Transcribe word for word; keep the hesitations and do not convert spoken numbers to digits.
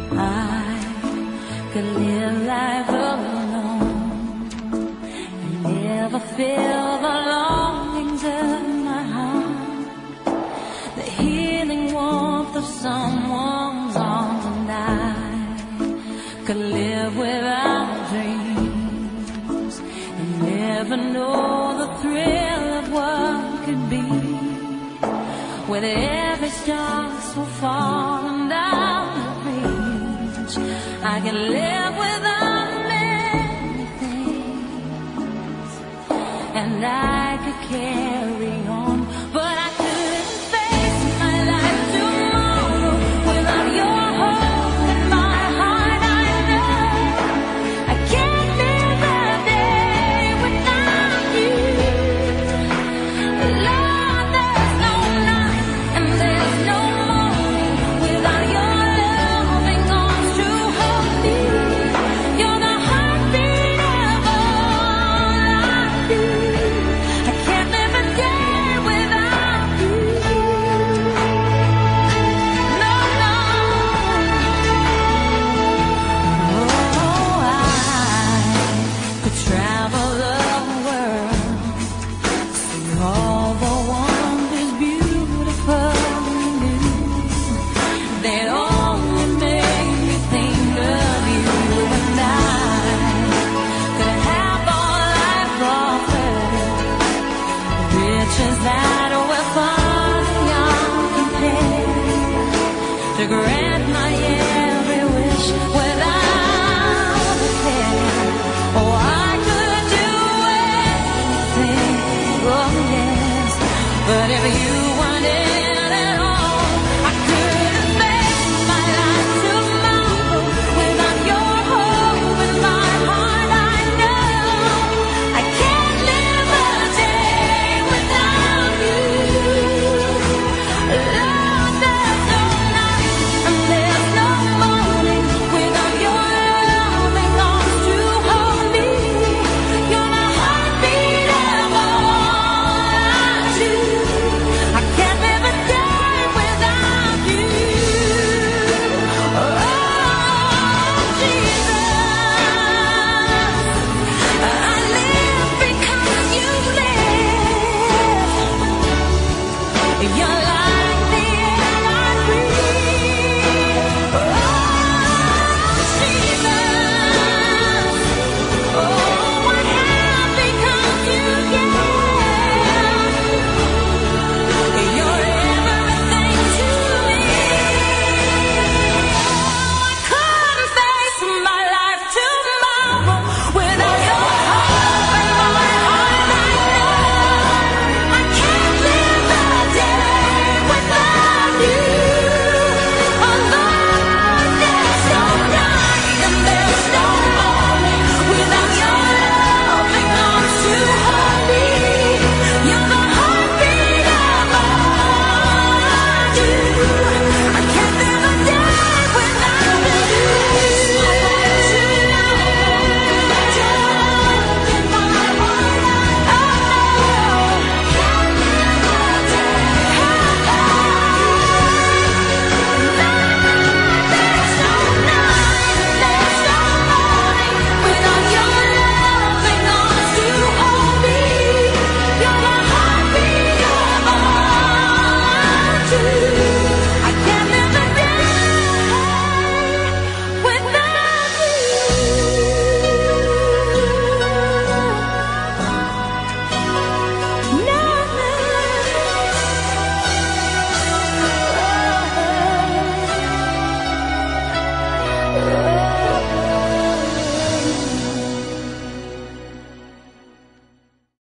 I could live life alone and never feel the longings of my heart, the healing warmth of someone's arms, and I could live without dreams and never know the thrill of what could be, with every star so far and out of reach. I can live without many things, and I could care